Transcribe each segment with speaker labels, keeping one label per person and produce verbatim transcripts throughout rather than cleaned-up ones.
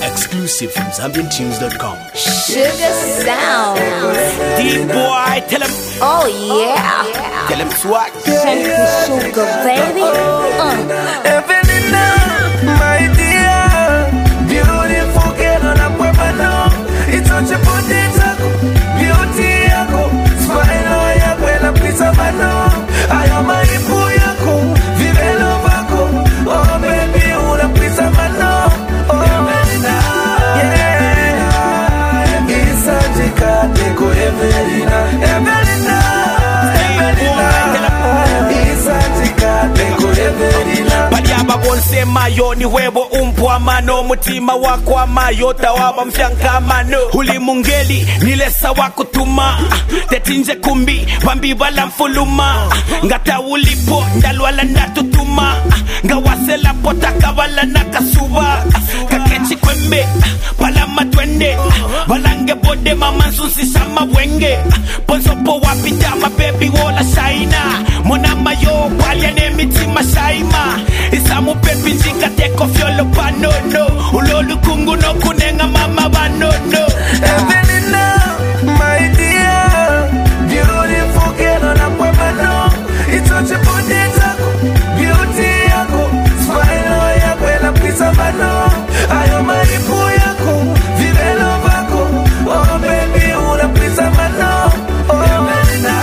Speaker 1: Exclusive from Zambian Tunes dot com.
Speaker 2: Sugar Sound.
Speaker 3: D-boy, tell him.
Speaker 2: Oh yeah.
Speaker 3: Tell him swag.
Speaker 2: Shampoo sugar, baby. Uh.
Speaker 4: Evelina, my dear, beautiful girl on a pepano. It's such a potato, beauty yako, smile yako, ela pizza mano. I am my ipu yako, vivelo vako. Oh baby, una pizza mano. Oh Evelina, yeah, it's such a catego, Evelina, Evelina, Evelina, it's such a catego, Evelina.
Speaker 3: Baliaba bonse mayo ni webo umpwa mano. Mutima wako amayo tawaba mfyanka mano. Huli mungeli nilesa wako tuma. Tetinje kumbi wambi wala mfuluma. Ngata ulipo ndalwala natutuma. Ngawasela potaka wala nakasuba. Kakechi kwembe palama twende. Walange bode mama nsusi sama wenge. Ponso po wapita ma baby wola shaina. Mona mayo wali anemiti mashaima. Isamu pepi njika teko fyolo panono. Ulolu kungu no kunenga mama banono.
Speaker 4: Evelina, my dear, beautiful girl on a pepano. It's such a potato, beauty yako, smile yako, ela pizza mano. Ayo maripu yako, vivelo vako. Oh baby, una pizza mano. Oh Evelina,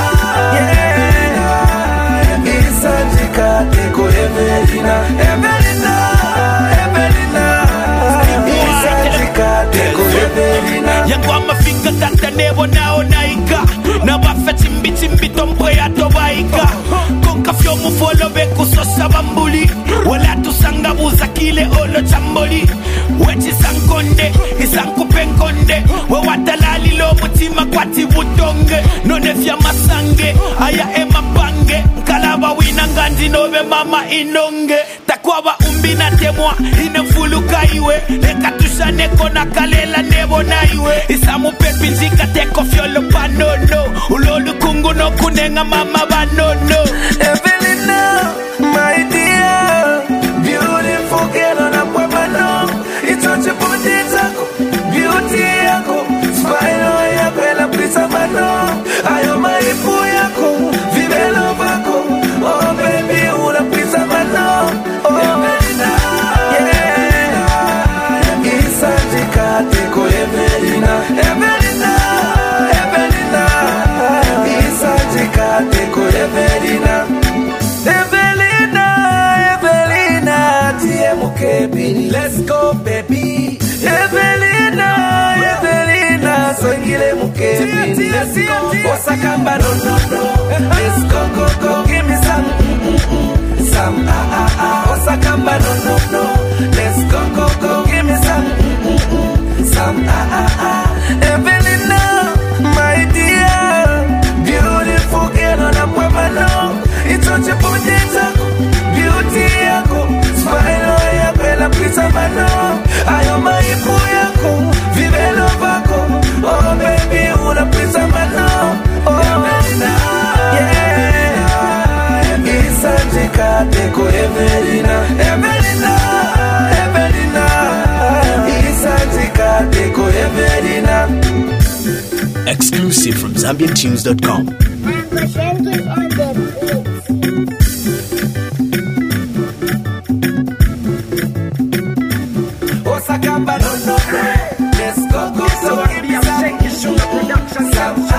Speaker 4: yeah, it's such a catego, Evelina, Evelina, Evelina, it's such a catego, Evelina.
Speaker 3: Yangwa mafika tata nebo nao naika. Na wafeti mbiti mbito mprea tobaika. Konka fyo mufolo beku sosa bambuli. Wala tusanga buza kile olo chamboli. Wechi sankonde, isanku penkonde. We watalali lo mutima kwati butonge. None fya masange, aya ema pange. Kalaba wina ngandi nobe mama inonge. Takwaba umbina temwa, inefuluka iwe. Leka tushane kona kalela nebo na iwe. Isamu pepi njika teko fyolo panono. Ulolu kungu no kunenga mama banono.
Speaker 4: Evelina, my dear, beautiful girl on a pepano. It's such a potato, beauty yako, smile yako, ela pizza mano. Ayo maripu yako, vivelo vako. Oh baby, una pizza mano. Oh Evelina, yeah, it's such a catego, Evelina, Evelina, Evelina, it's such a catego, Evelina, Evelina, Evelina, T M K baby, let's go baby, Evelina, Evelina, swingile mukebi, let's go, Osakamba no no no, let's go go go, give me some, mm, mm, mm, some ah ah ah, Osakamba no no no, let's go go go, give me some, mm, mm, mm, some ah ah ah, Evelina, my dear, beautiful girl on a pepano, it's such a potato, beauty yako, smile yako, ela pizza mano, ayo maripu yako, vivelo vako, oh baby, una pizza mano, oh Evelina, yeah, it's such a catego, Evelina, Evelina, Evelina, it's such a catego, Evelina.
Speaker 1: Exclusive from Zambian Tunes dot com.
Speaker 4: Osakamba no no no, let's go go go, give me some, some.